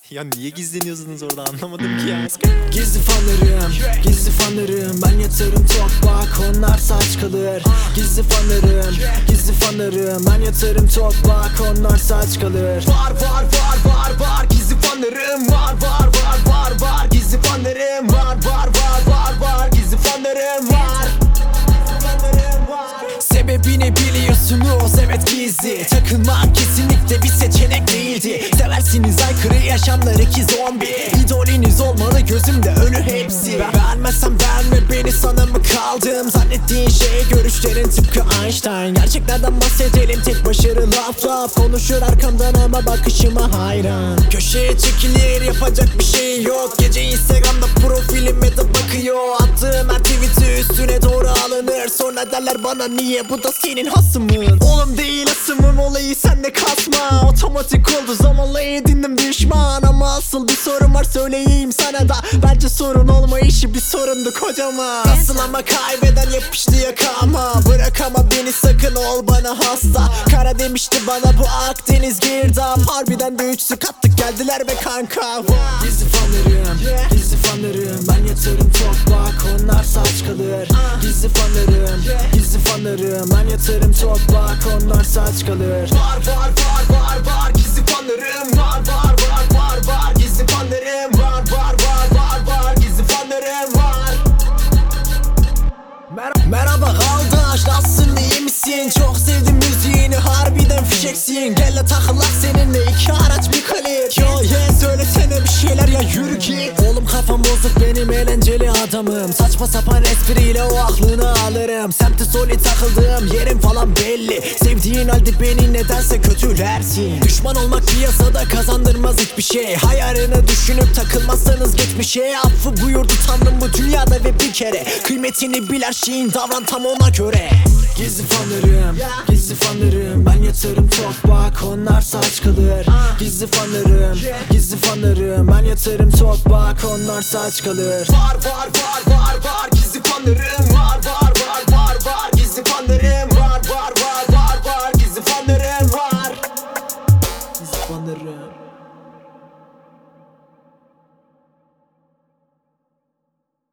Ya niye gizleniyorsunuz orada, anlamadım ki ya. Gizli fanlarım, gizli fanlarım. Ben yatarım tok bak, onlar saç kalır. Gizli fanlarım, gizli fanlarım. Ben yatarım tok bak, onlar saç kalır. Var var var var var gizli fanlarım. Var var var var var gizli fanlarım. Var var var var var gizli fanlarım var. Sebebini biliyorsunuz, evet gizli. Takılmak kesinlikle bir seçenek değildi. Seversiniz aykırı yaşamlar, iki zombi. İdolünüz olmalı gözümde önü hepsi. Vermezsem verme beni, sana mı kaldım? Zannettiğin şey görüşlerin tıpkı Einstein. Gerçeklerden bahsedelim, tek başarı laf laf. Konuşur arkamdan ama bakışıma hayran. Köşeye çekilir, yapacak bir şey yok. Gece Instagram'da profilime de bakıyor. Attığım her tweet'i üstüne doğru alınır. Sonra derler bana niye, bu da senin hasımın. Oğlum değil asımım, olayı sende kasma. Otomatik oldu zamanla edindim düşman. Ama asıl bir sorun var, söyleyeyim sana da. Bence sorun olmayışı bir sorundu kocaman. Nasıl ama kaybeden yapıştı yakama. Bırakama beni sakın, ol bana hasta. Kara demişti bana bu Akdeniz girdap. Harbiden de üçlü kattık, geldiler be kanka. Gizli fanlarım, gizli fanlarım. Ben yatarım tok bak, onlar saç kalır. Gizli fanlarım, gizli fanlarım. Ben yatarım tok bak, onlar saç kalır. Var var var var var gizli fanlarım. Var var var var var gizli fanlarım. Var var var var var gizli fanlarım var. Merhaba kardeş, nasılsın, iyi misin? Çok sevdim müziğini, harbiden fişeksin. Gel de takılak seninle, iki araç bir kalit. Yo yeah, söylesene bir şeyler ya, yürü git. Oğlum kafam bozuk, benim eğlenceli adamım. Saçma sapan espriyle o aklını alırım. Semte soli takıldığım yerim falan belli. Sevdiğin halde beni nedense kötülersin. Düşman olmak piyasada kazandırmaz hiçbir şey. Hayalini düşünüp takılmazsanız geçmişe. Affı buyurdu tanrım bu dünyada ve bir kere. Kıymetini bil her şeyin, davran tam ona göre. Gizli fanlarım, gizli fanlarım. Ben yatarım tok bak, onlar saç kalır. Gizli fanlarım, gizli fanlarım. Ben yatarım tok bak, onlar saç kalır. Var var var var var gizli fanlarım. Var var var var var gizli fanlarım.